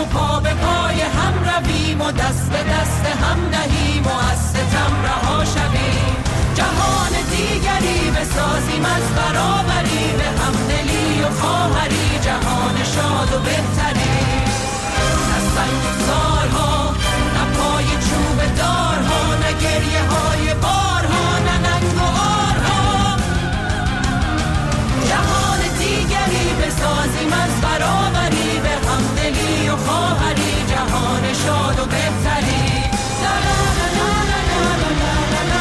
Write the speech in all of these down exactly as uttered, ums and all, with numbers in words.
و پا به پای هم رویم و دست به دست هم نهیم و از ستم رها شویم. جهان دیگری بسازیم از برابری، به همدلی و خواهری، جهان شاد و بهتری. نه سنگسارها، نه پای چوب دارها، نه گریه های بارها، نه ننگ و آرها. جهان دیگری بسازیم از برابری، به همدلی و خواهری، جهان شاد و بهتری. لا لا لا لا لا لا لا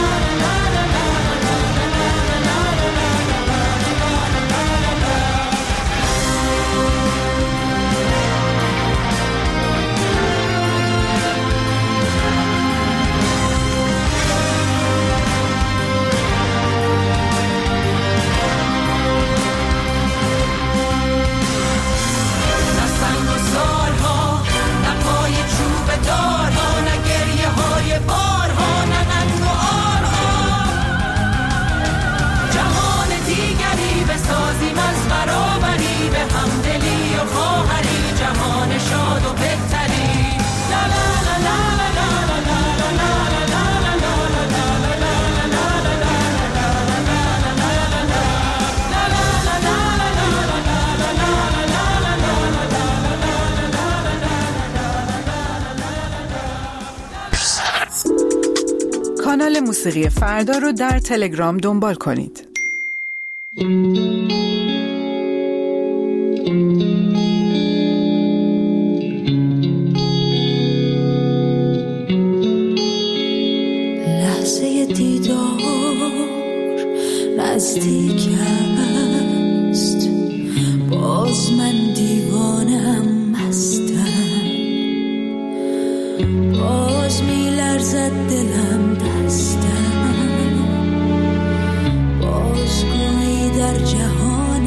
دارها، نه گریه های بارها، نه ننگ و آرها. جهان دیگری بسازیم از برابری، به همدلی و خواهری، جهان شاد و بهتری. لا لا لا لا لا لا لا لا لا کانال موسیقی فردا رو در تلگرام دنبال کنید. لحظه دیدار نزدیک است، باز من دیوانم مستم، باز می لرزد دلم دستم، باز گویی در جهان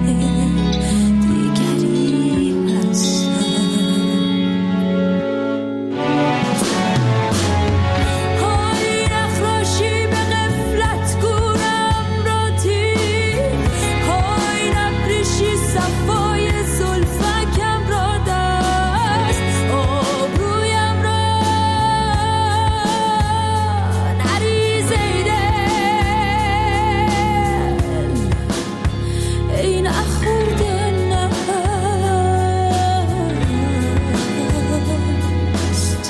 دیگری هستم. های نخراشی به غفلت گورم را تیر، های نپریشی صفای زلفکم را دست، آبرویم را نریز ای دل، ای نخورده نست.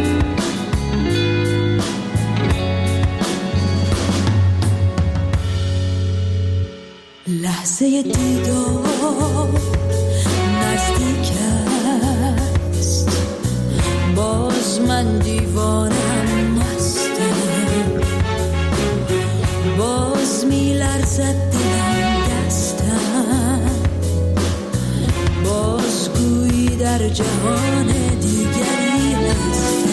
لحظه دیدار نزدیک است، باز من دیوانم مستم، باز می لرزد دلم دستم، باز گویی در جهان دیگری هستم.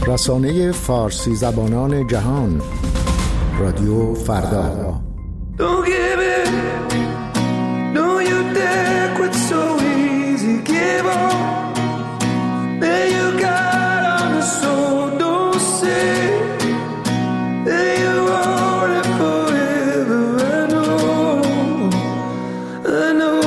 رسانه فارسی زبانان جهان، رادیو فردا. Don't give it, no you dare quit so easy, give up, there you got on the soul, don't say that you want it forever, I know, I know,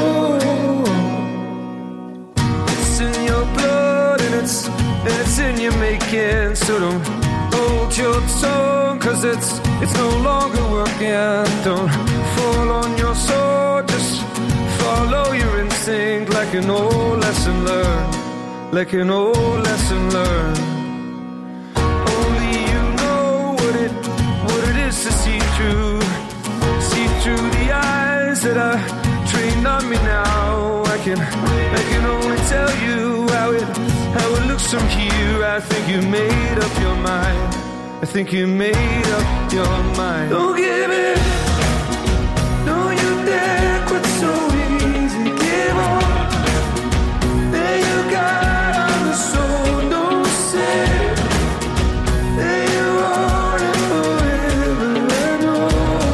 it's in your blood and it's, it's in your making, so don't hold your tongue, cause it's, it's no longer working, don't fall on your sword, just follow your instinct like an old lesson learned, like an old lesson learned. Only you know what it, what it is to see through, see through the eyes that are trained on me now. I can, I can only tell you how it, how it looks from here. I think you made up your mind. I think you made up your mind. Don't give it, no you dare quit so easy, give up, there you got on the soul, don't say that you want it forever, I know,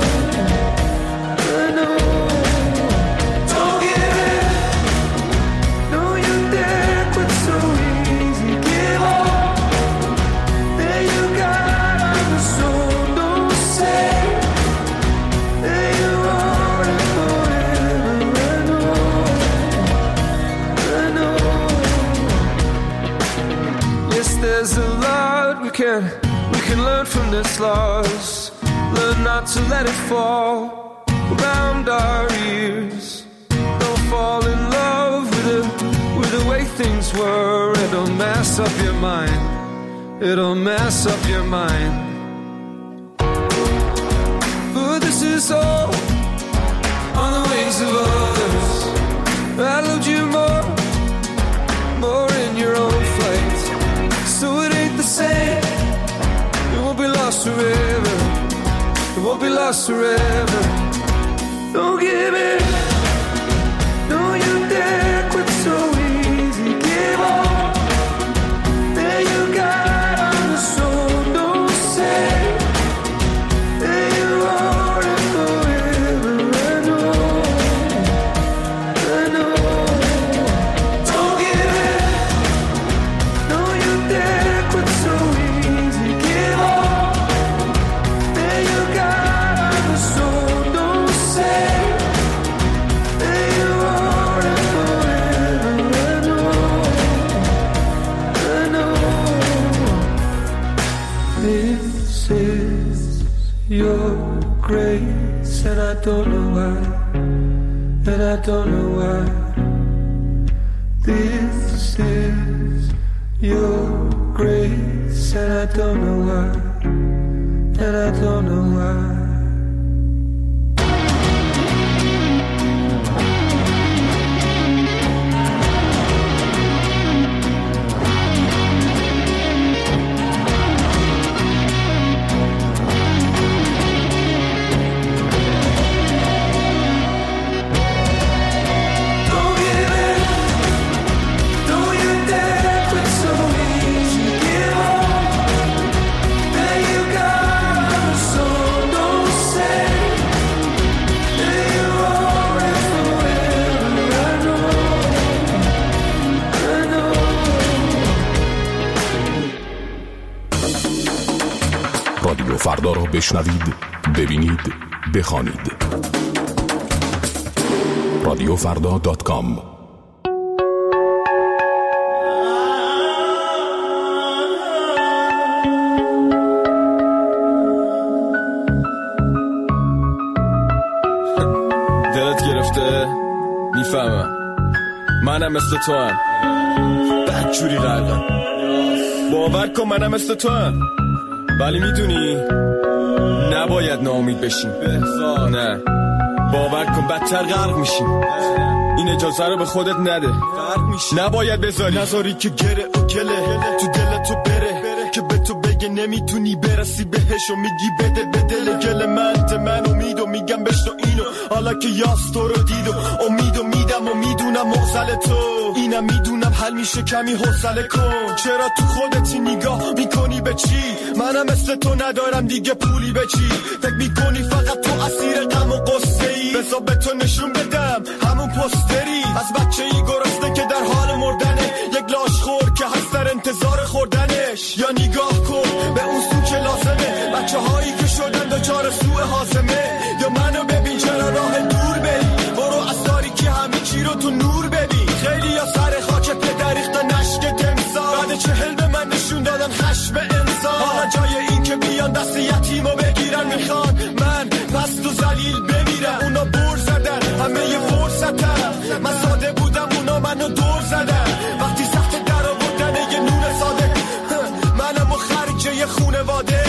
I know. Don't give it, no you dare quit so easy, give up, there you got there's a lot we can, we can learn from this loss. Learn not to let it fall around our ears. Don't fall in love with the, with the way things were. It'll mess up your mind. It'll mess up your mind. But this is all on the wings of others. I loved you more, more in your own flight. So it ain't the same. It won't be lost forever. It won't be lost forever. Don't give it, no you dare quit so easy, give up, there you got on the soul, don't say that you want it forever, I know, I know. Don't give it, no you dare quit so easy, give up, there you got on the soul, don't say that you want it forever, I know, I know. This is your grace and I don't know why, and I don't know why. This is your grace and I don't know why, and I don't know why. Don't give it, don't you dare quit so easy, give up, there you got on the soul, don't say that you want it forever, I know, I know. رادیو فردا را بشنوید، ببینید، بخوانید. رادیو فردا دات کام. دلت گرفته؟ میفهمم، منم مثل تو هم بدجوری غرقم. باور کن منم مثل تو هم، ولی میدونی نباید ناامید بشیم. نه، باور کن بدتر غرق میشیم. این اجازه رو به خودت نده، نباید بذاری نذاری که گره و گله تو دلتو بره، که به تو بگه نمیتونی برسی بهش و میگی بده به دل گل من ده من امید و میگم بشنو اینو، حالا که یاس تو رو دید و امید و میدم و میدونم میدونم معضل تو، اینم میدونم حل میشه کمی حوصله کن. چرا تو خودتی نگاه میکنی به چی؟ منم مثل تو ندارم دیگه پولی به چی. فکر میکنی فقط تو اسیر غم و قصه ای؟ بذار به تو نشون بدم همون پستری از بچه ای گرسنه که در حال مردنه، یک لاش خور که هست در انتظار خوردنش. یا نگاه کن به اون سو که لازمه، بچه هایی که شدن دچار سوء هاضمه. یا منو ببین چرا راه دور بری، برو از تاریکی همه چی رو تو نور ببین. خیلی یا سر خاک پدر ریختن نشک تمثال، بعد چهل به من نشون دادن خشم انسان. حالا جای این که بیان دست یتیمو بگیرن میخوان من پست و ذلیل بمیرم. اونا بر زدن همه یه فرصتم، من ساده بودم اونا منو دور زدن. وقتی سخت در آوردن یه نون ساده، منم و خرجه یه خونواده.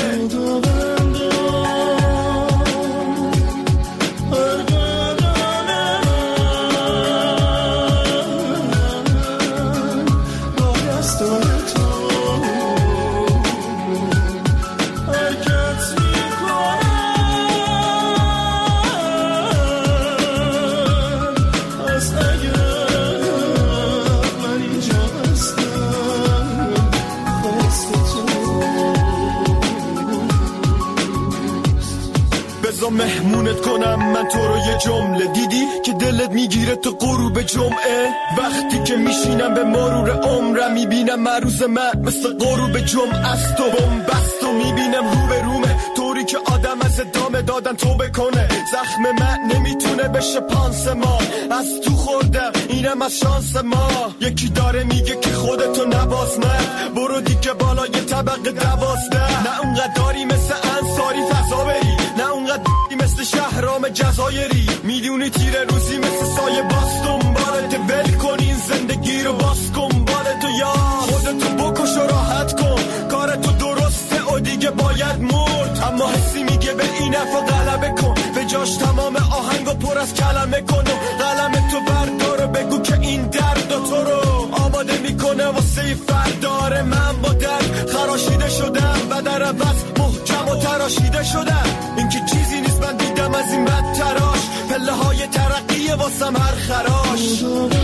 مهمونت کنم من تو رو یه جمله، دیدی که دلت میگیره تو غروب جمعه. وقتی که میشینم به مرور عمرم میبینم مروز من مثل غروب جمعه است. تو بمبست و میبینم رو به رومه، طوری که آدم از ادامه دادن تو بکنه. زخم من نمیتونه بشه پانسمان، از تو خوردم اینم از شانس ما. یکی داره میگه که خودتو نباز، من برو دیگه بالا یه طبقه دوازده. نه اونقدر داری مثل انصاری فضا بری، نه اونقدر مثل شهرام جزایری. میدونی تیره روزی مثل سایه باز دنبالت، ول کن این زندگی رو باز کن بالتو. یا خودتو بکش و راحت کن، کارتو درسته و دیگه باید مرد. اما حسی میگه به این حرفا غلبه کن، به جاش تمام آهنگو پر از کلمه کن و قلم تو بردار و بگو که این درد تو رو آماده میکنه واسه فردار. من با درد خراشیده شدم و در عوض محکم و تراشیده شدم. این که چیزی نیست من دیدم از این بد تراش، پله های ترقیه واسم هر خراش.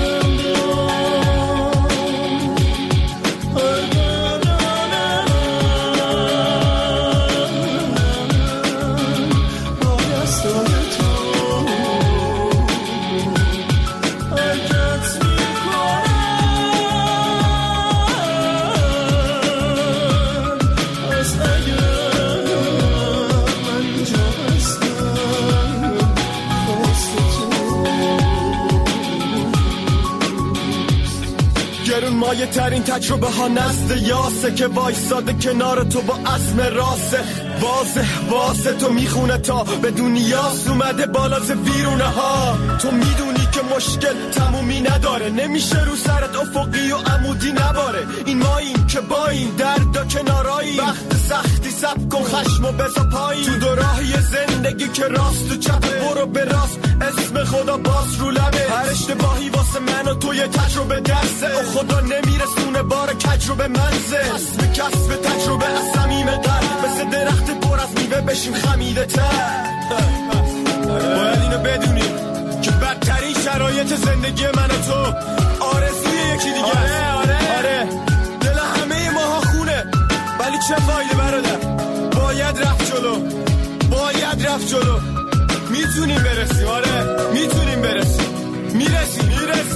مایه ترین تجربه ها نزد یاسه، که وایساده کنار تو با عزم راسه. واضح واسه تو میخونه تا به دنیاس اومده بالا ز ویرونه ها. تو میدونی که مشکل تمومی نداره، نمیشه رو سرت افقی و عمودی نباره. این ماییم که با این درد و کنارایی، وقت سختی سب کن خشم و بزا پایی. تو دو راهی زندگی که راست و چپه، برو به راست اسم خدا باز رو لبه. هر اشتباهی واسه من و تو یه تجربه درسه، و خدا نمیرسونه بار کجربه منزه. کسب کسب تجربه از صمیم قلب، مثل درخت پر از میوه بشیم خمیده تر. باید اینو بدونیم که بدترین شرایط زندگی من و تو آرزوی یکی دیگه است. آره آره آره دل همه ماها خونه، ولی چه فایده برادر؟ باید رفت جلو، باید رفت جلو. میتونیم برسیم، آره میتونیم برسیم، میرسیم میرسیم.